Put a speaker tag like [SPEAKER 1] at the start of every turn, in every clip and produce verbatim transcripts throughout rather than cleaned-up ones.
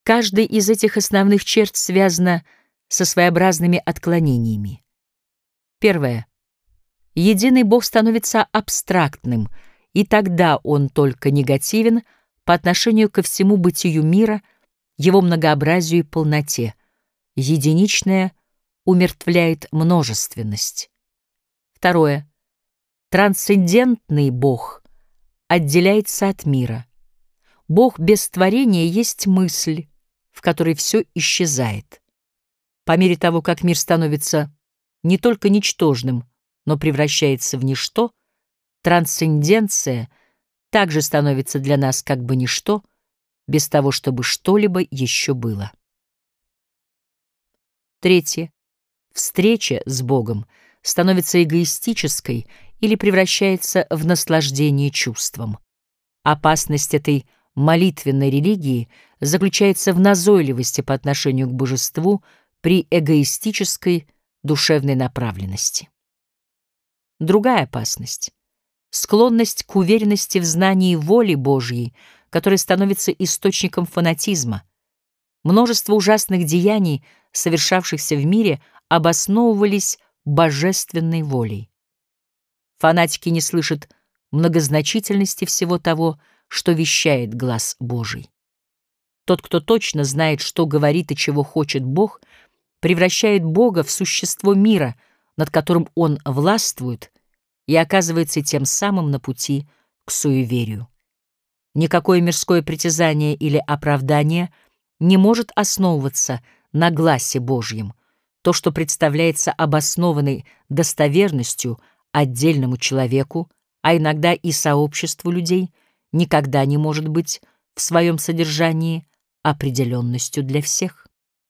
[SPEAKER 1] Каждая из этих основных черт связана со своеобразными отклонениями. Первое. Единый Бог становится абстрактным, и тогда он только негативен по отношению ко всему бытию мира, его многообразию и полноте. Единичное умертвляет множественность. Второе. Трансцендентный Бог отделяется от мира. Бог без творения есть мысль, в которой все исчезает. По мере того, как мир становится не только ничтожным, но превращается в ничто, трансценденция также становится для нас как бы ничто, без того, чтобы что-либо еще было. Третье. Встреча с Богом становится эгоистической или превращается в наслаждение чувством. Опасность этой молитвенной религии заключается в назойливости по отношению к божеству при эгоистической душевной направленности. Другая опасность — склонность к уверенности в знании воли Божьей, которая становится источником фанатизма. Множество ужасных деяний, совершавшихся в мире, обосновывались божественной волей. Фанатики не слышат многозначительности всего того, что вещает глас Божий. Тот, кто точно знает, что говорит и чего хочет Бог, превращает Бога в существо мира, над которым он властвует, и оказывается тем самым на пути к суеверию. Никакое мирское притязание или оправдание не может основываться на гласе Божьем. То, что представляется обоснованной достоверностью отдельному человеку, а иногда и сообществу людей, никогда не может быть в своем содержании определенностью для всех.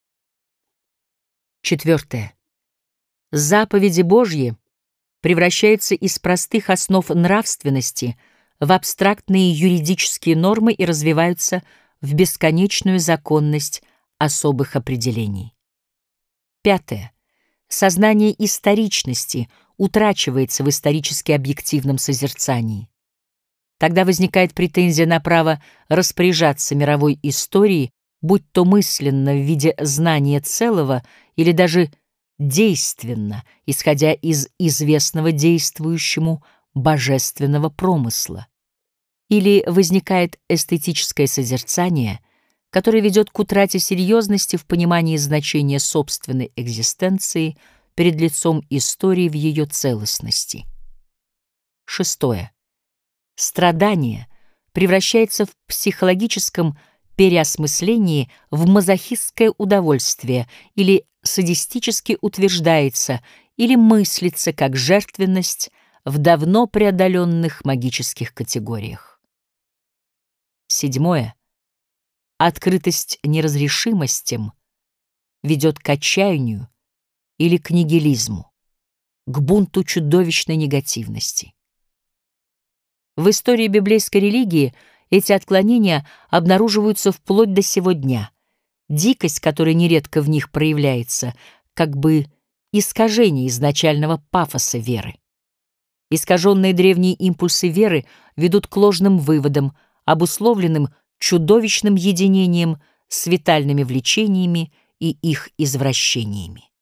[SPEAKER 1] Четвертое. Заповеди Божьи превращаются из простых основ нравственности в абстрактные юридические нормы и развиваются в бесконечную законность особых определений. Пятое. Сознание историчности утрачивается в исторически объективном созерцании. Тогда возникает претензия на право распоряжаться мировой историей, будь то мысленно в виде знания целого или даже действенно, исходя из известного действующему божественного промысла. Или возникает эстетическое созерцание, которое ведет к утрате серьезности в понимании значения собственной экзистенции перед лицом истории в ее целостности. Шестое. Страдание превращается в психологическом переосмыслении в мазохистское удовольствие или садистически утверждается или мыслится как жертвенность в давно преодоленных магических категориях. Седьмое. Открытость неразрешимостям ведет к отчаянию или к нигилизму, к бунту чудовищной негативности. В истории библейской религии эти отклонения обнаруживаются вплоть до сего дня. Дикость, которая нередко в них проявляется, как бы искажение изначального пафоса веры. Искаженные древние импульсы веры ведут к ложным выводам, обусловленным чудовищным единением с витальными влечениями и их извращениями.